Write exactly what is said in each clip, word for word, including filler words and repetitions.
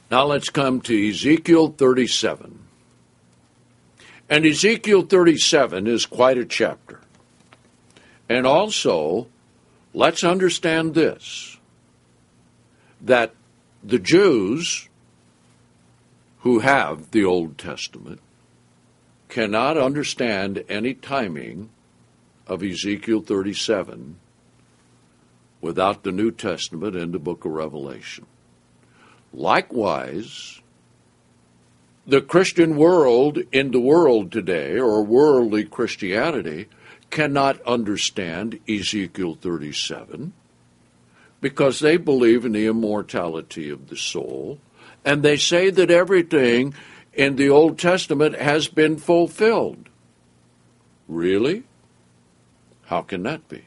Now let's come to Ezekiel thirty-seven. And Ezekiel thirty-seven is quite a chapter. And also, let's understand this, that the Jews who have the Old Testament cannot understand any timing of Ezekiel thirty-seven without the New Testament and the book of Revelation. Likewise, the Christian world in the world today, or worldly Christianity, cannot understand Ezekiel thirty-seven because they believe in the immortality of the soul, and they say that everything in the Old Testament has been fulfilled. Really? How can that be?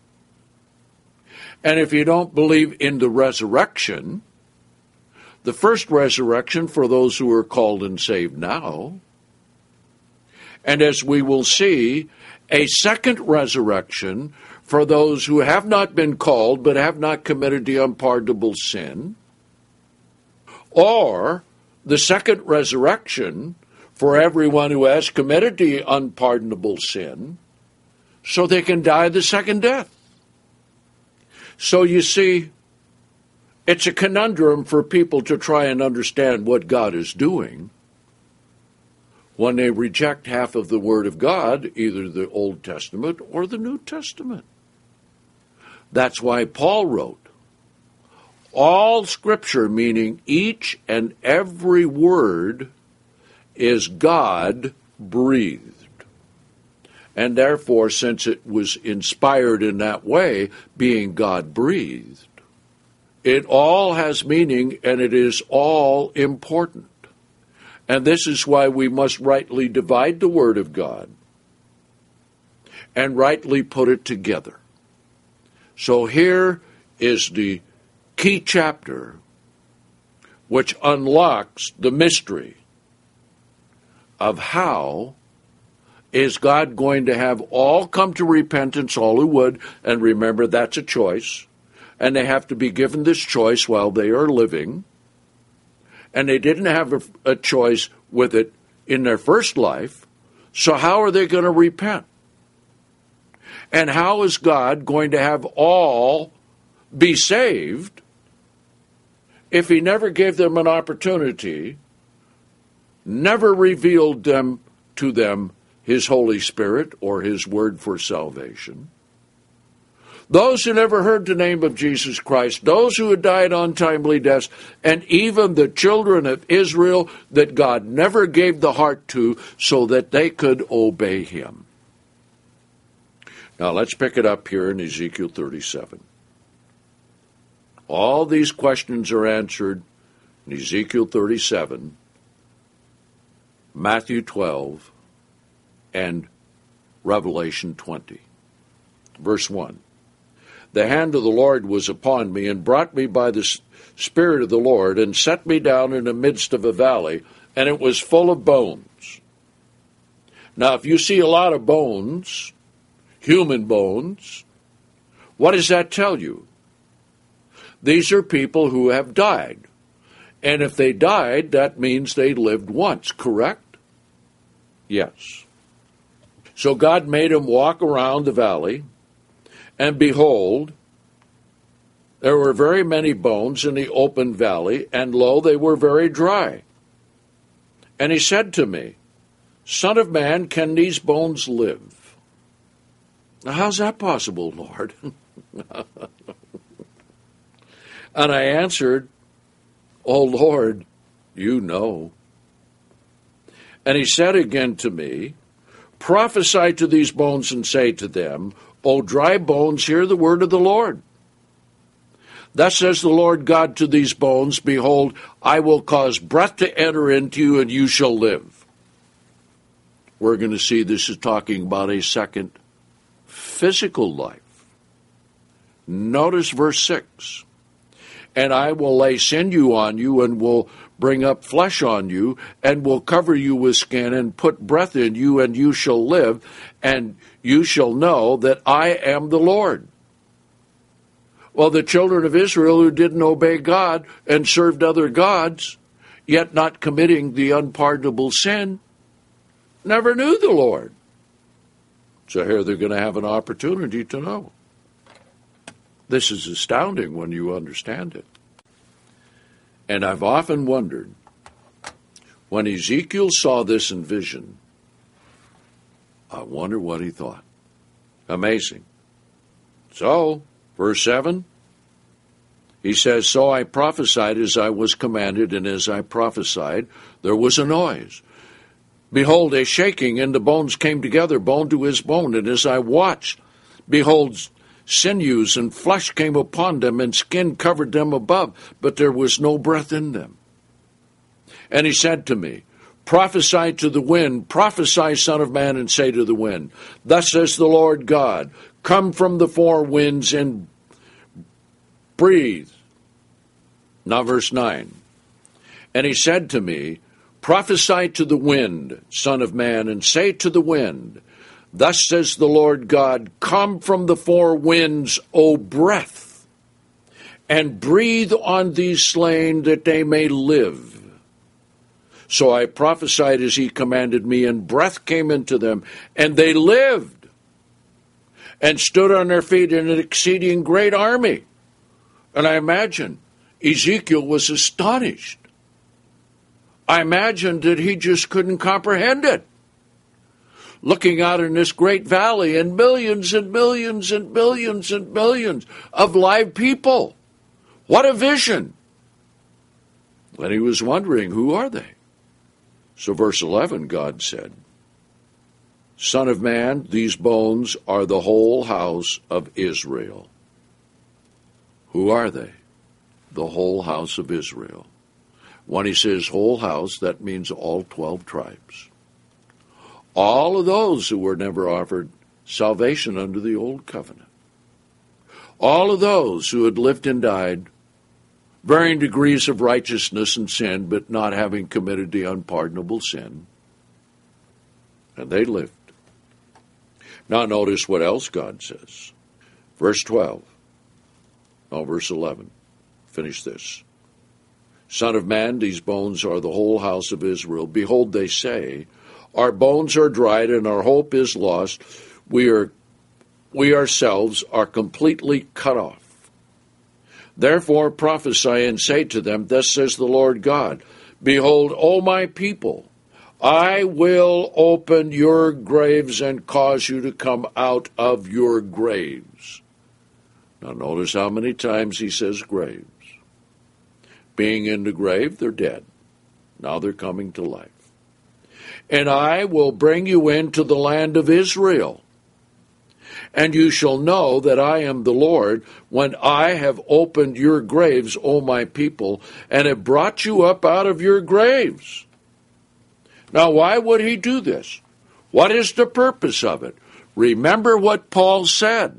And if you don't believe in the resurrection, the first resurrection for those who are called and saved now, and as we will see, a second resurrection for those who have not been called but have not committed the unpardonable sin, or the second resurrection for everyone who has committed the unpardonable sin, so they can die the second death. So you see, it's a conundrum for people to try and understand what God is doing when they reject half of the Word of God, either the Old Testament or the New Testament. That's why Paul wrote, all Scripture, meaning each and every word, is God-breathed. And therefore, since it was inspired in that way, being God-breathed, it all has meaning and it is all important. And this is why we must rightly divide the Word of God and rightly put it together. So here is the key chapter which unlocks the mystery of how is God going to have all come to repentance, all who would, and remember that's a choice, and they have to be given this choice while they are living, and they didn't have a, a choice with it in their first life, so how are they going to repent? And how is God going to have all be saved if he never gave them an opportunity, never revealed them to them his Holy Spirit or his word for salvation? Those who never heard the name of Jesus Christ, those who had died untimely deaths, and even the children of Israel that God never gave the heart to so that they could obey him. Now let's pick it up here in Ezekiel thirty-seven. All these questions are answered in Ezekiel thirty-seven, Matthew twelve, and Revelation twenty. Verse one. The hand of the Lord was upon me, and brought me by the Spirit of the Lord, and set me down in the midst of a valley, and it was full of bones. Now, if you see a lot of bones, human bones, what does that tell you? These are people who have died. And if they died, that means they lived once, correct? Yes. So God made him walk around the valley, and behold, there were very many bones in the open valley, and lo, they were very dry. And he said to me, Son of man, can these bones live? Now, how's that possible, Lord? And I answered, O Lord, you know. And he said again to me, Prophesy to these bones and say to them, O dry bones, hear the word of the Lord. Thus says the Lord God to these bones, Behold, I will cause breath to enter into you, and you shall live. We're going to see this is talking about a second physical life. Notice verse six. And I will lay sinew on you, and will bring up flesh on you, and will cover you with skin, and put breath in you, and you shall live, and you shall know that I am the Lord. Well, the children of Israel who didn't obey God and served other gods yet not committing the unpardonable sin, never knew the Lord. So here they're going to have an opportunity to know. This is astounding when you understand it. And I've often wondered, when Ezekiel saw this in vision, I wonder what he thought. Amazing. So, verse seven, he says, So I prophesied as I was commanded, and as I prophesied, there was a noise. Behold, a shaking, and the bones came together, bone to his bone. And as I watched, behold, sinews and flesh came upon them, and skin covered them above, but there was no breath in them. And he said to me, Prophesy to the wind, prophesy, Son of Man, and say to the wind, Thus says the Lord God, Come from the four winds and breathe. Now verse nine. And he said to me, Prophesy to the wind, Son of Man, and say to the wind, Thus says the Lord God, Come from the four winds, O breath, and breathe on these slain that they may live. So I prophesied as he commanded me, and breath came into them, and they lived, and stood on their feet in an exceeding great army. And I imagine Ezekiel was astonished. I imagine that he just couldn't comprehend it. Looking out in this great valley, and millions and millions and millions and millions of live people. What a vision! And he was wondering, who are they? So verse eleven, God said, Son of man, these bones are the whole house of Israel. Who are they? The whole house of Israel. When he says whole house, that means all twelve tribes. All of those who were never offered salvation under the old covenant. All of those who had lived and died, varying degrees of righteousness and sin, but not having committed the unpardonable sin. And they lived. Now notice what else God says. Verse twelve. No, verse eleven. Finish this. Son of man, these bones are the whole house of Israel. Behold, they say, Our bones are dried and our hope is lost. We are, we ourselves are completely cut off. Therefore prophesy and say to them, Thus says the Lord God, Behold, O my people, I will open your graves and cause you to come out of your graves. Now notice how many times he says graves. Being in the grave, they're dead. Now they're coming to life. And I will bring you into the land of Israel. And you shall know that I am the Lord when I have opened your graves, O my people, and have brought you up out of your graves. Now, why would he do this? What is the purpose of it? Remember what Paul said.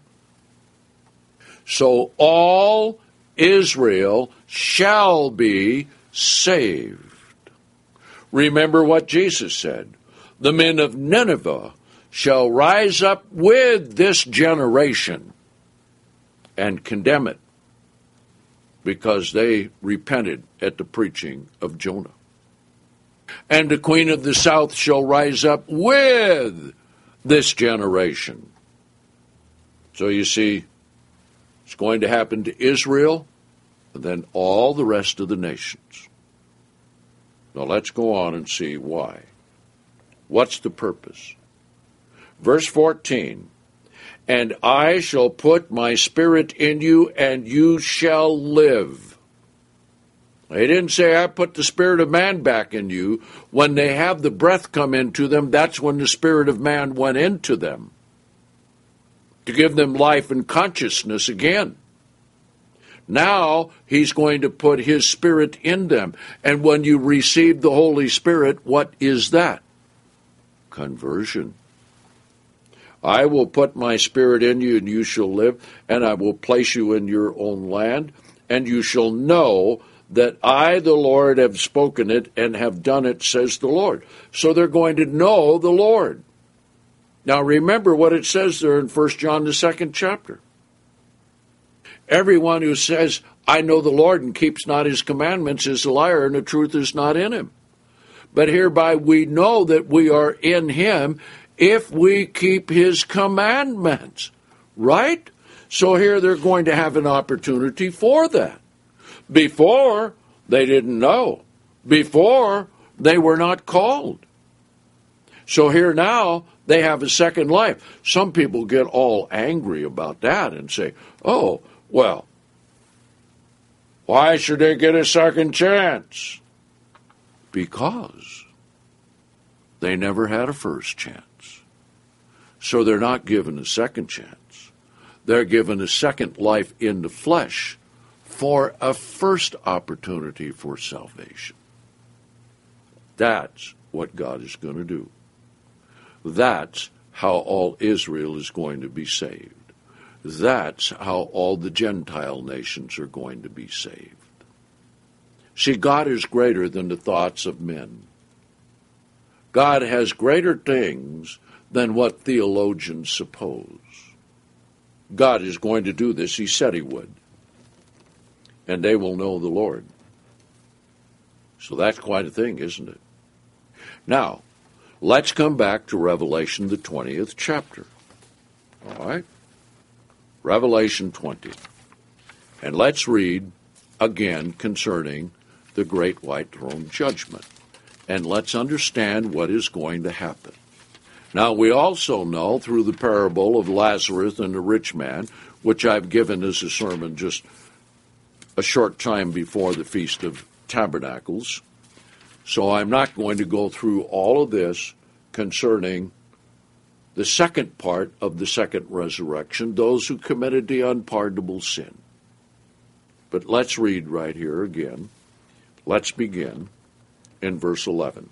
So all Israel shall be saved. Remember what Jesus said. The men of Nineveh shall rise up with this generation and condemn it, because they repented at the preaching of Jonah. And the queen of the south shall rise up with this generation. So you see, it's going to happen to Israel and then all the rest of the nations. Now let's go on and see why. What's the purpose? Verse fourteen, And I shall put my spirit in you, and you shall live. He didn't say, I put the spirit of man back in you. When they have the breath come into them, that's when the spirit of man went into them, to give them life and consciousness again. Now he's going to put his spirit in them. And when you receive the Holy Spirit, what is that? Conversion. I will put my spirit in you, and you shall live, and I will place you in your own land, and you shall know that I, the Lord, have spoken it and have done it, says the Lord. So they're going to know the Lord. Now remember what it says there in First John, the second chapter. Everyone who says, I know the Lord, and keeps not his commandments is a liar, and the truth is not in him. But hereby we know that we are in him if we keep his commandments. Right? So here they're going to have an opportunity for that. Before, they didn't know. Before, they were not called. So here now, they have a second life. Some people get all angry about that and say, oh, well, why should they get a second chance? Because they never had a first chance. So they're not given a second chance. They're given a second life in the flesh for a first opportunity for salvation. That's what God is going to do. That's how all Israel is going to be saved. That's how all the Gentile nations are going to be saved. See, God is greater than the thoughts of men. God has greater things than what theologians suppose. God is going to do this. He said he would. And they will know the Lord. So that's quite a thing, isn't it? Now, let's come back to Revelation, the twentieth chapter. All right? Revelation twenty. And let's read again concerning the great white throne judgment. And let's understand what is going to happen. Now, we also know through the parable of Lazarus and the rich man, which I've given as a sermon just a short time before the Feast of Tabernacles. So I'm not going to go through all of this concerning the second part of the second resurrection, those who committed the unpardonable sin. But let's read right here again. Let's begin in verse eleven.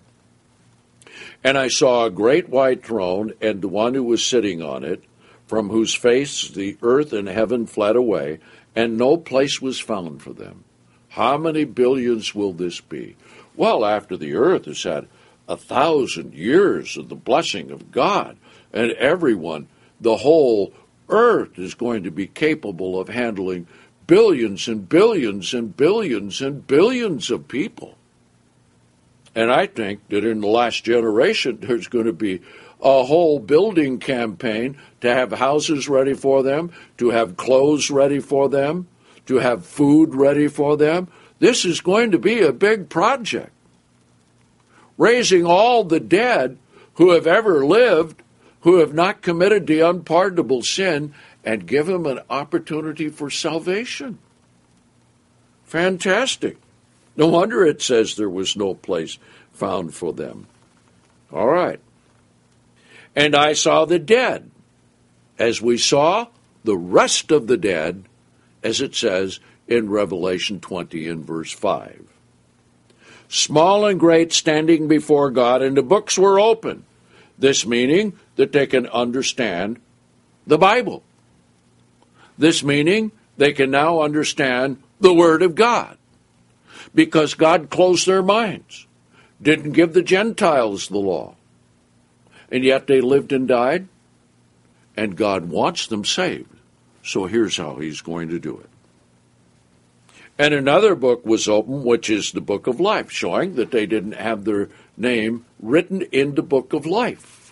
And I saw a great white throne, and the one who was sitting on it, from whose face the earth and heaven fled away, and no place was found for them. How many billions will this be? Well, after the earth has had a thousand years of the blessing of God, and everyone, the whole earth is going to be capable of handling billions and billions and billions and billions of people. And I think that in the last generation, there's going to be a whole building campaign to have houses ready for them, to have clothes ready for them, to have food ready for them. This is going to be a big project. Raising all the dead who have ever lived, who have not committed the unpardonable sin, and give them an opportunity for salvation. Fantastic. No wonder it says there was no place found for them. All right. And I saw the dead, as we saw the rest of the dead, as it says in Revelation twenty in verse five. Small and great, standing before God, and the books were open. This meaning that they can understand the Bible. This meaning they can now understand the Word of God. Because God closed their minds, didn't give the Gentiles the law. And yet they lived and died, and God wants them saved. So here's how he's going to do it. And another book was opened, which is the book of life, showing that they didn't have their name written in the book of life.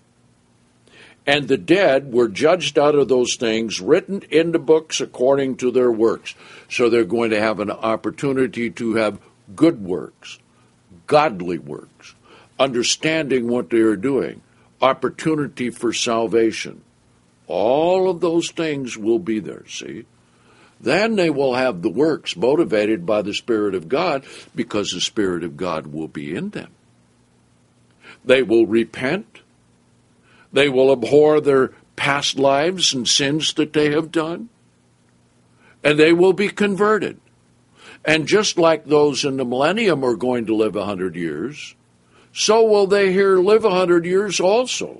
And the dead were judged out of those things written in the books according to their works. So they're going to have an opportunity to have good works, godly works, understanding what they are doing, opportunity for salvation. All of those things will be there, see? Then they will have the works motivated by the Spirit of God, because the Spirit of God will be in them. They will repent. They will abhor their past lives and sins that they have done. And they will be converted. And just like those in the millennium are going to live a hundred years, so will they here live a hundred years also.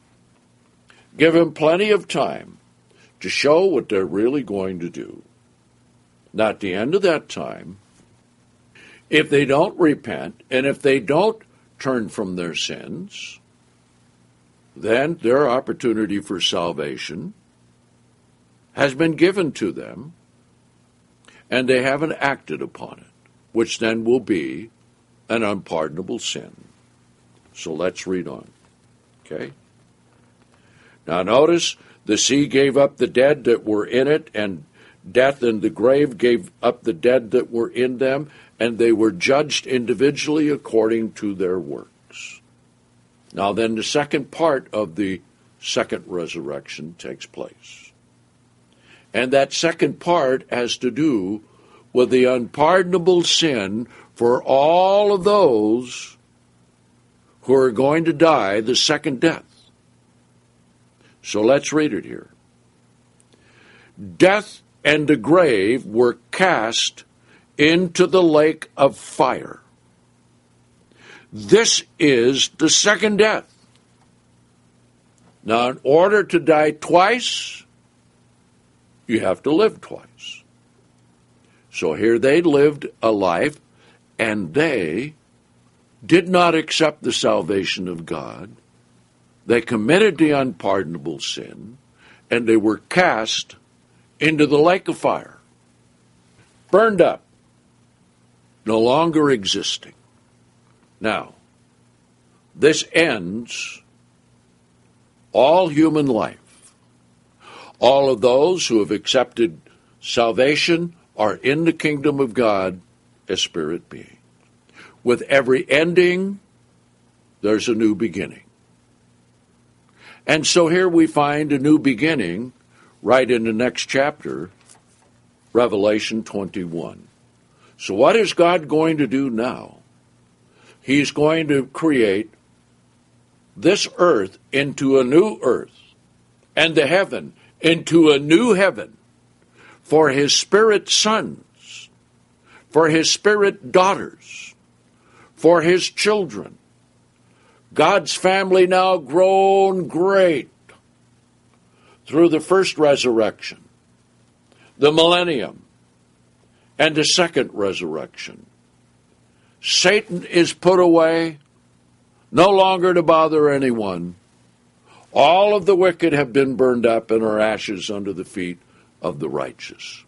Give them plenty of time to show what they're really going to do. Now, at the end of that time, if they don't repent, and if they don't turn from their sins, then their opportunity for salvation has been given to them. and they haven't acted upon it, which then will be an unpardonable sin. So let's read on. Okay? Now notice, the sea gave up the dead that were in it, and death and the grave gave up the dead that were in them, and they were judged individually according to their works. Now then, the second part of the second resurrection takes place. And that second part has to do with the unpardonable sin for all of those who are going to die the second death. So let's read it here. Death and the grave were cast into the lake of fire. This is the second death. Now, in order to die twice, you have to live twice. So here they lived a life, and they did not accept the salvation of God. They committed the unpardonable sin, and they were cast into the lake of fire, burned up, no longer existing. Now, this ends all human life. All of those who have accepted salvation are in the kingdom of God as spirit beings. With every ending, there's a new beginning. And so here we find a new beginning right in the next chapter, Revelation twenty-one. So what is God going to do now? He's going to create this earth into a new earth, and the heaven into a new heaven for his spirit sons, for his spirit daughters, for his children. God's family now grown great through the first resurrection, the millennium, and the second resurrection. Satan is put away, no longer to bother anyone. All of the wicked have been burned up and are ashes under the feet of the righteous.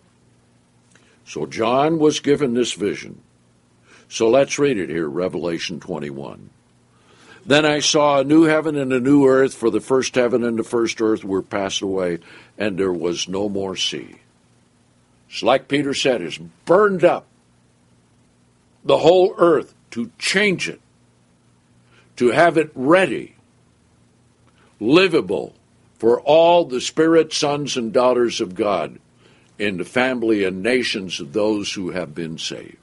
So John was given this vision. So let's read it here, Revelation twenty-one. Then I saw a new heaven and a new earth, for the first heaven and the first earth were passed away, and there was no more sea. It's like Peter said, it's burned up the whole earth to change it, to have it ready, livable for all the spirit sons and daughters of God in the family and nations of those who have been saved.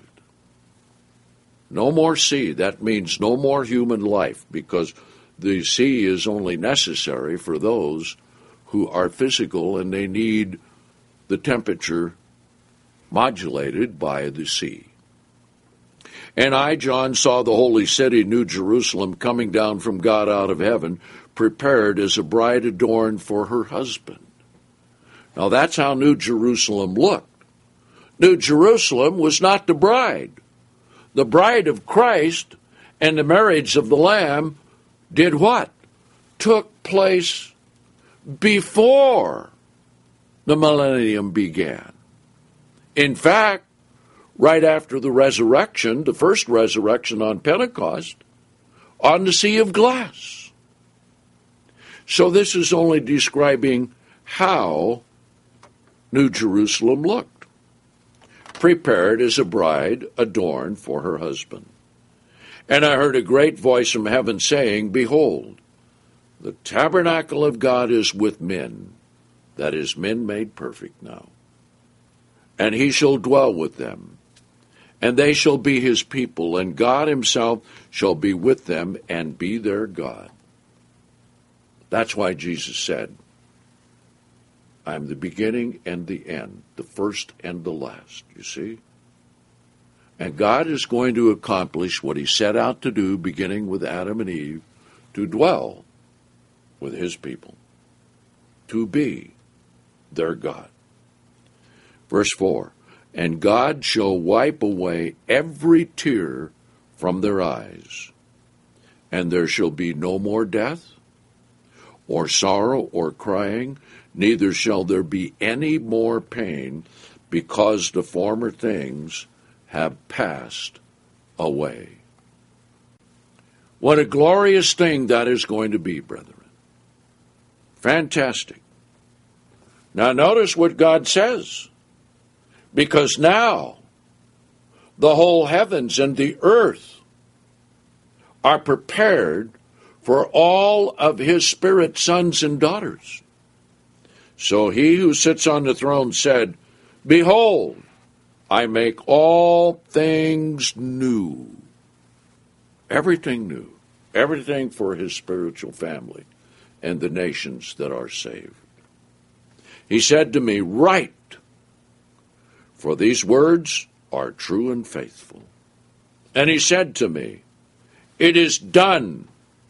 No more sea. That means no more human life, because the sea is only necessary for those who are physical and they need the temperature modulated by the sea. And I, John, saw the holy city, New Jerusalem, coming down from God out of heaven, prepared as a bride adorned for her husband. Now that's how New Jerusalem looked. New Jerusalem was not the bride. The bride of Christ and the marriage of the Lamb did what? Took place before the millennium began. In fact, right after the resurrection, the first resurrection on Pentecost, on the Sea of Glass. So this is only describing how New Jerusalem looked. Prepared as a bride adorned for her husband. And I heard a great voice from heaven saying, Behold, the tabernacle of God is with men, that is, men made perfect now. And he shall dwell with them, and they shall be his people, and God himself shall be with them and be their God. That's why Jesus said, I am the beginning and the end, the first and the last, you see? And God is going to accomplish what he set out to do, beginning with Adam and Eve, to dwell with his people, to be their God. Verse four, and God shall wipe away every tear from their eyes, and there shall be no more death, or sorrow, or crying, neither shall there be any more pain, because the former things have passed away. What a glorious thing that is going to be, brethren. Fantastic. Now notice what God says. Because now the whole heavens and the earth are prepared for all of his Spirit's sons and daughters. So he who sits on the throne said, Behold, I make all things new. Everything new. Everything for his spiritual family and the nations that are saved. He said to me, Write, for these words are true and faithful. And he said to me, It is done.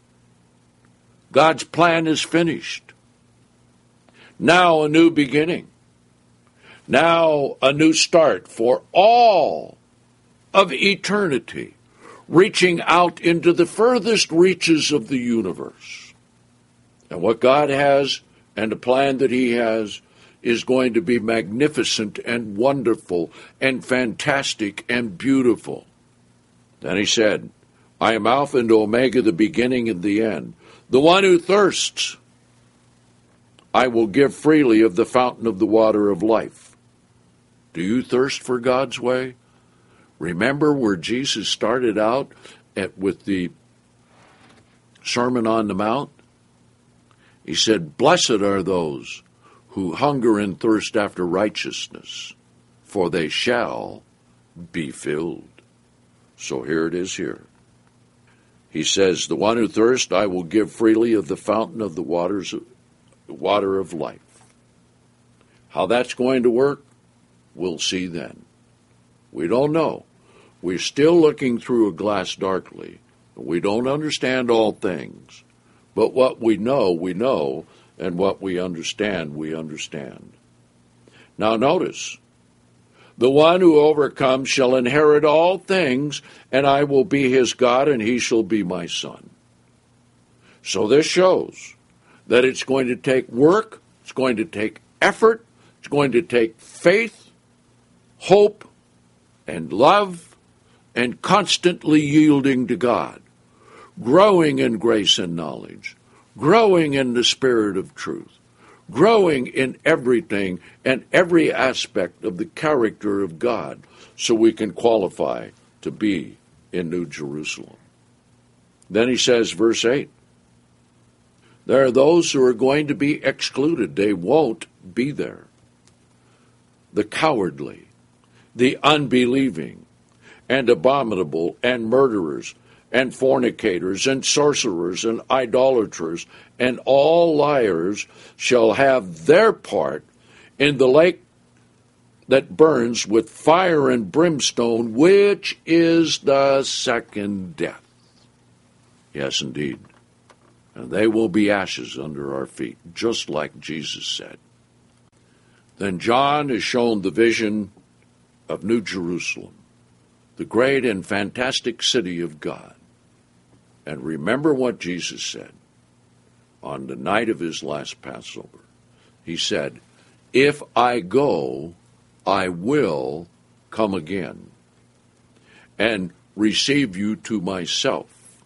God's plan is finished. Now a new beginning. Now a new start for all of eternity, reaching out into the furthest reaches of the universe. And what God has and the plan that he has is going to be magnificent and wonderful and fantastic and beautiful. Then he said, I am Alpha and Omega, the beginning and the end. The one who thirsts, I will give freely of the fountain of the water of life. Do you thirst for God's way? Remember where Jesus started out at, with the Sermon on the Mount? He said, Blessed are those who hunger and thirst after righteousness, for they shall be filled. So here it is here. He says, the one who thirsts, I will give freely of the fountain of the waters, the water of life. How that's going to work, we'll see then. We don't know. We're still looking through a glass darkly. We don't understand all things. But what we know, we know, and what we understand, we understand. Now notice, the one who overcomes shall inherit all things, and I will be his God, and he shall be my son. So this shows that it's going to take work, it's going to take effort, it's going to take faith, hope, and love, and constantly yielding to God, growing in grace and knowledge, growing in the spirit of truth, growing in everything and every aspect of the character of God, so we can qualify to be in New Jerusalem. Then he says, verse eight, there are those who are going to be excluded. They won't be there. The cowardly, the unbelieving, and abominable, and murderers, and fornicators, and sorcerers, and idolaters, and all liars shall have their part in the lake that burns with fire and brimstone, which is the second death. Yes, indeed. And they will be ashes under our feet, just like Jesus said. Then John is shown the vision of New Jerusalem, the great and fantastic city of God. And remember what Jesus said on the night of his last Passover. He said, if I go, I will come again and receive you to myself.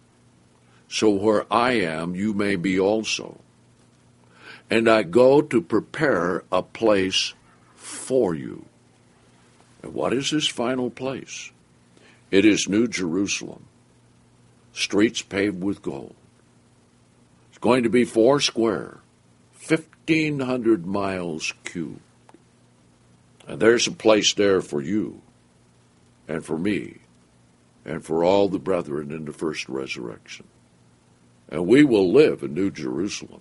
So where I am, you may be also. And I go to prepare a place for you. And what is this final place? It is New Jerusalem. Streets paved with gold. It's going to be four square, fifteen hundred miles cubed. And there's a place there for you and for me and for all the brethren in the first resurrection. And we will live in New Jerusalem.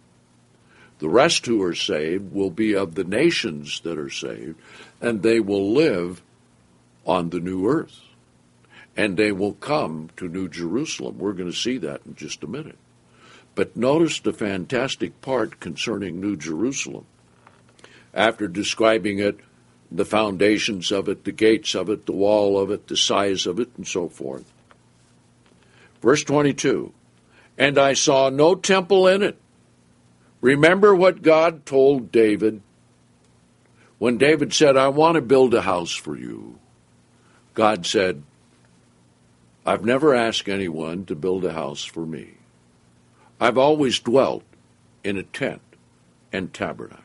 The rest who are saved will be of the nations that are saved, and they will live on the new earth. And they will come to New Jerusalem. We're going to see that in just a minute. But notice the fantastic part concerning New Jerusalem. After describing it, the foundations of it, the gates of it, the wall of it, the size of it, and so forth. Verse twenty-two, and I saw no temple in it. Remember what God told David When David said, I want to build a house for you, God said, I've never asked anyone to build a house for me. I've always dwelt in a tent and tabernacle.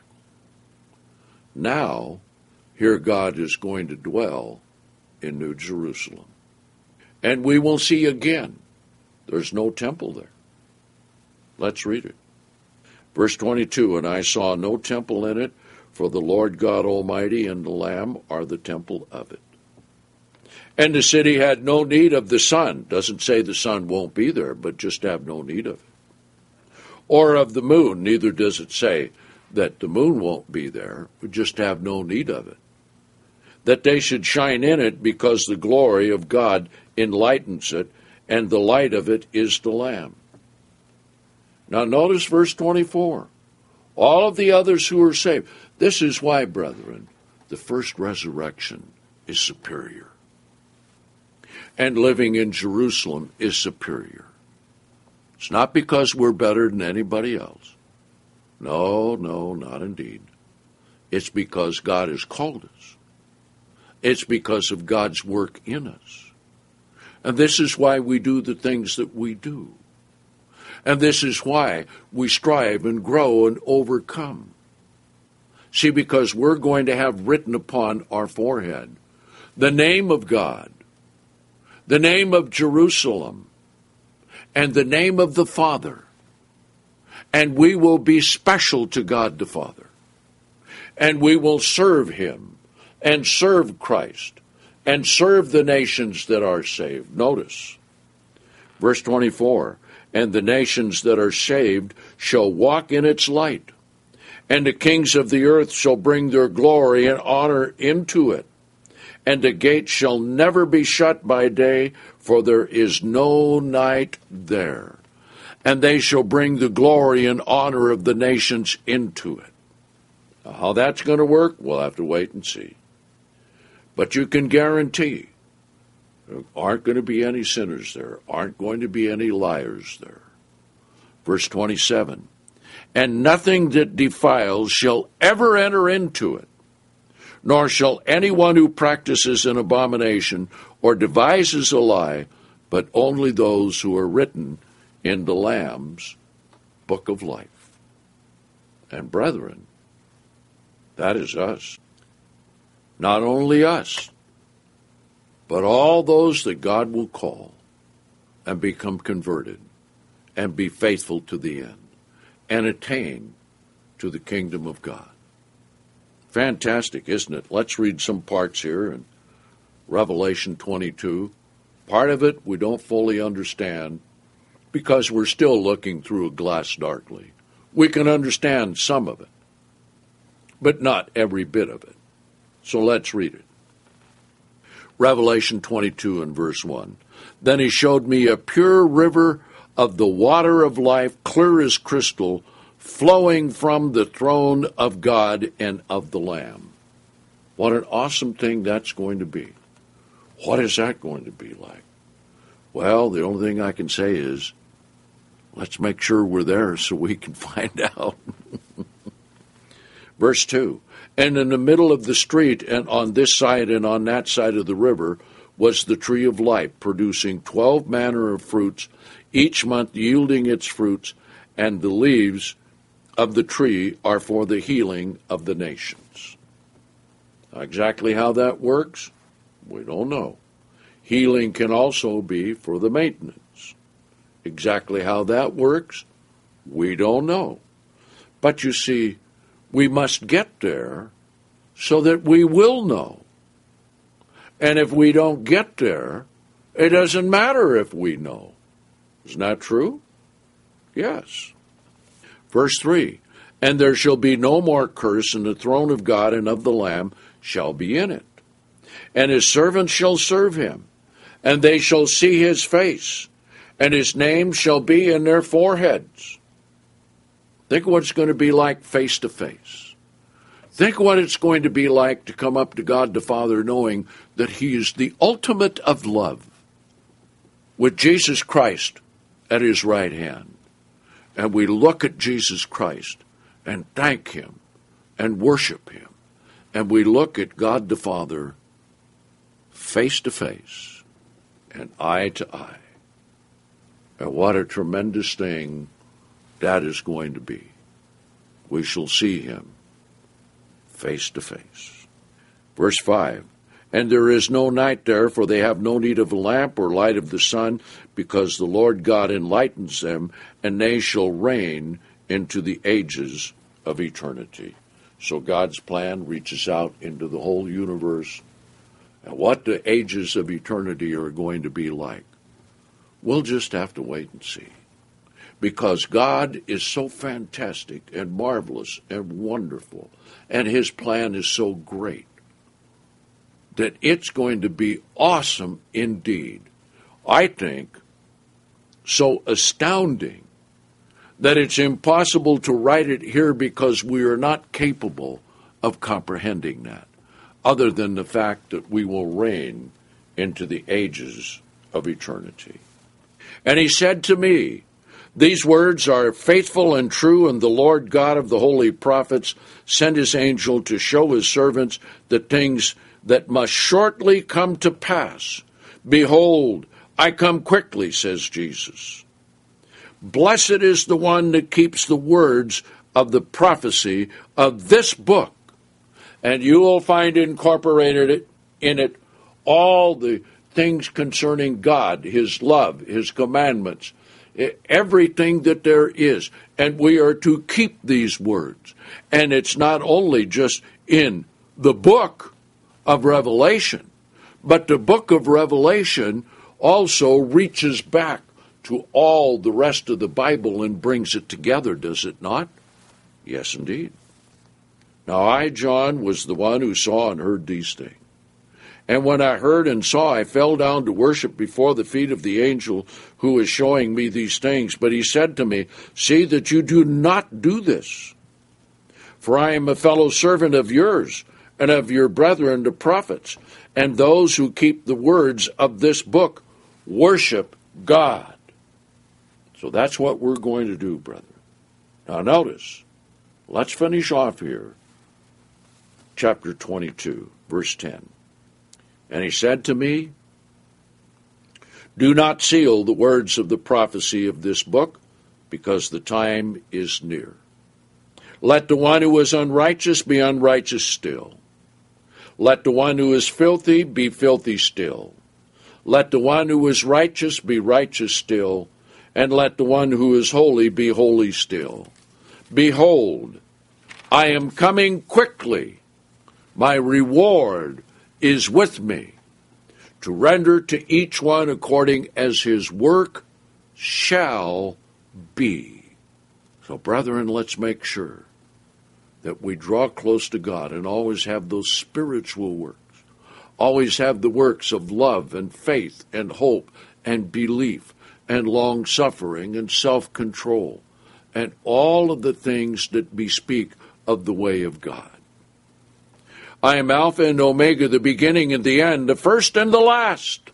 Now, here God is going to dwell in New Jerusalem. And we will see again, there's no temple there. Let's read it. Verse twenty-two, and I saw no temple in it, for the Lord God Almighty and the Lamb are the temple of it. And the city had no need of the sun. Doesn't say the sun won't be there, but just have no need of it. Or of the moon, neither does it say that the moon won't be there, but just have no need of it. That they should shine in it, because the glory of God enlightens it, and the light of it is the Lamb. Now notice verse twenty-four. All of the others who are saved. This is why, brethren, the first resurrection is superior. And living in Jerusalem is superior. It's not because we're better than anybody else. No, no, not indeed. It's because God has called us. It's because of God's work in us. And this is why we do the things that we do. And this is why we strive and grow and overcome. See, because we're going to have written upon our forehead the name of God, the name of Jerusalem, and the name of the Father. And we will be special to God the Father. And we will serve Him and serve Christ and serve the nations that are saved. Notice, verse twenty-four, and the nations that are saved shall walk in its light, and the kings of the earth shall bring their glory and honor into it. And the gate shall never be shut by day, for there is no night there. And they shall bring the glory and honor of the nations into it. Now, how that's going to work, we'll have to wait and see. But you can guarantee there aren't going to be any sinners there, aren't going to be any liars there. Verse twenty-seven, and nothing that defiles shall ever enter into it, nor shall anyone who practices an abomination or devises a lie, but only those who are written in the Lamb's book of life. And brethren, that is us. Not only us, but all those that God will call and become converted and be faithful to the end and attain to the kingdom of God. Fantastic, isn't it? Let's read some parts here in Revelation twenty-two. Part of it we don't fully understand because we're still looking through a glass darkly. We can understand some of it, but not every bit of it. So let's read it. Revelation twenty-two and verse one. Then he showed me a pure river of the water of life, clear as crystal, flowing from the throne of God and of the Lamb. What an awesome thing that's going to be. What is that going to be like? Well, the only thing I can say is, let's make sure we're there so we can find out. Verse two, and in the middle of the street, and on this side and on that side of the river, was the tree of life, producing twelve manner of fruits, each month yielding its fruits, and the leaves of the tree are for the healing of the nations. Now, exactly how that works, we don't know. Healing can also be for the maintenance. Exactly how that works, we don't know. But you see, we must get there so that we will know. And if we don't get there, it doesn't matter if we know. Isn't that true? Yes. Verse three, and there shall be no more curse, and the throne of God and of the Lamb shall be in it. And his servants shall serve him, and they shall see his face, and his name shall be in their foreheads. Think what it's going to be like face to face. Think what it's going to be like to come up to God the Father knowing that he is the ultimate of love, with Jesus Christ at his right hand. And we look at Jesus Christ and thank him and worship him and we look at God the Father face to face and eye to eye. And what a tremendous thing that is going to be. We shall see him face to face. Verse five, and there is no night there, for they have no need of a lamp or light of the sun, because the Lord God enlightens them, and they shall reign into the ages of eternity. So God's plan reaches out into the whole universe. And what the ages of eternity are going to be like, we'll just have to wait and see. Because God is so fantastic and marvelous and wonderful, and his plan is so great, that it's going to be awesome indeed. I think so astounding that it's impossible to write it here because we are not capable of comprehending that, other than the fact that we will reign into the ages of eternity. And he said to me, these words are faithful and true, and the Lord God of the holy prophets sent his angel to show his servants the things that must shortly come to pass. Behold, I come quickly, says Jesus. Blessed is the one that keeps the words of the prophecy of this book, and you will find incorporated in it all the things concerning God, his love, his commandments, everything that there is. And we are to keep these words. And it's not only just in the book of Revelation, but the book of Revelation also reaches back to all the rest of the Bible and brings it together, does it not? Yes, indeed. Now I, John, was the one who saw and heard these things. And when I heard and saw, I fell down to worship before the feet of the angel who was showing me these things. But he said to me, see that you do not do this, for I am a fellow servant of yours and of your brethren the prophets, and those who keep the words of this book worship God. So that's what we're going to do, brethren. Now notice, let's finish off here. Chapter twenty-two, verse ten. And he said to me, do not seal the words of the prophecy of this book, because the time is near. Let the one who is unrighteous be unrighteous still. Let the one who is filthy be filthy still. Let the one who is righteous be righteous still. And let the one who is holy be holy still. Behold, I am coming quickly. My reward is with me, to render to each one according as his work shall be. So, brethren, let's make sure that we draw close to God and always have those spiritual works, always have the works of love and faith and hope and belief and long-suffering and self-control and all of the things that bespeak of the way of God. I am Alpha and Omega, the beginning and the end, the first and the last.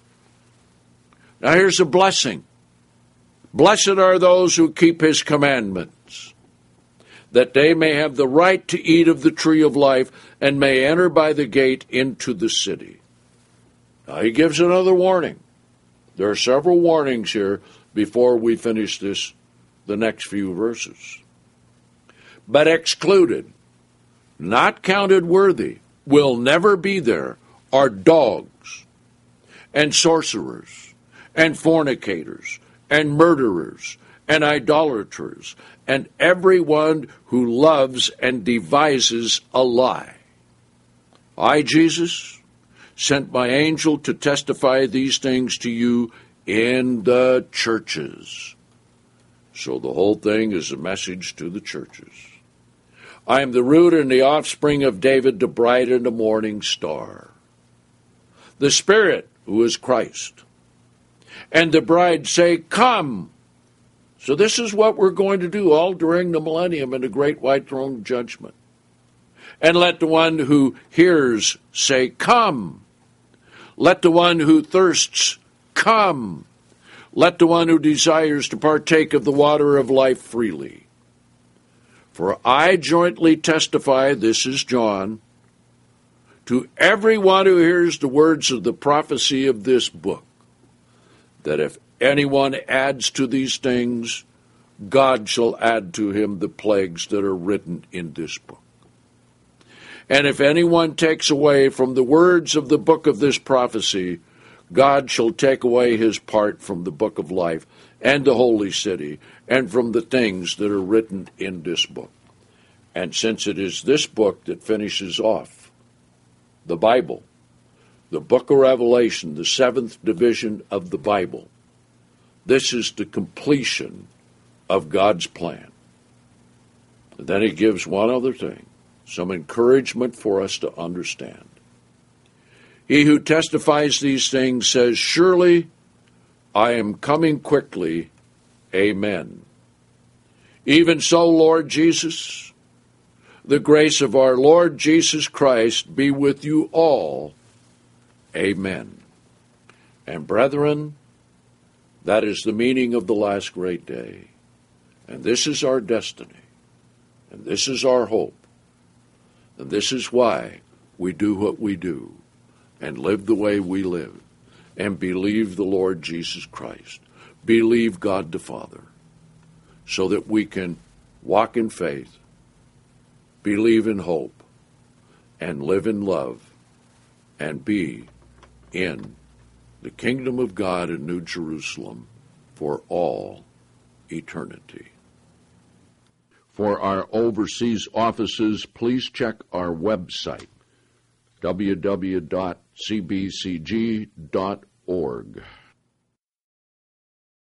Now here's a blessing. Blessed are those who keep his commandments, that they may have the right to eat of the tree of life and may enter by the gate into the city. Now he gives another warning. There are several warnings here before we finish this, the next few verses. But excluded, not counted worthy, will never be there are dogs and sorcerers and fornicators and murderers and idolaters and everyone who loves and devises a lie. I, Jesus, sent my angel to testify these things to you in the churches. So the whole thing is a message to the churches. I am the root and the offspring of David, the bright and the morning star. The Spirit, who is Christ, and the bride say, come. So this is what we're going to do all during the millennium and the great white throne judgment. And let the one who hears say, come. Let the one who thirsts come. Let the one who desires to partake of the water of life freely. For I jointly testify, this is John, to everyone who hears the words of the prophecy of this book, that if anyone adds to these things, God shall add to him the plagues that are written in this book. And if anyone takes away from the words of the book of this prophecy, God shall take away his part from the book of life and the holy city and from the things that are written in this book. And since it is this book that finishes off the Bible, the book of Revelation, the seventh division of the Bible, this is the completion of God's plan. And then he gives one other thing, some encouragement for us to understand. He who testifies these things says, surely I am coming quickly. Amen. Even so, Lord Jesus, the grace of our Lord Jesus Christ be with you all. Amen. And brethren, that is the meaning of the last great day. And this is our destiny. And this is our hope. And this is why we do what we do and live the way we live and believe the Lord Jesus Christ, believe God the Father, so that we can walk in faith, believe in hope, and live in love, and be in the kingdom of God in New Jerusalem for all eternity. For our overseas offices, please check our website, w w w dot c b c g dot org.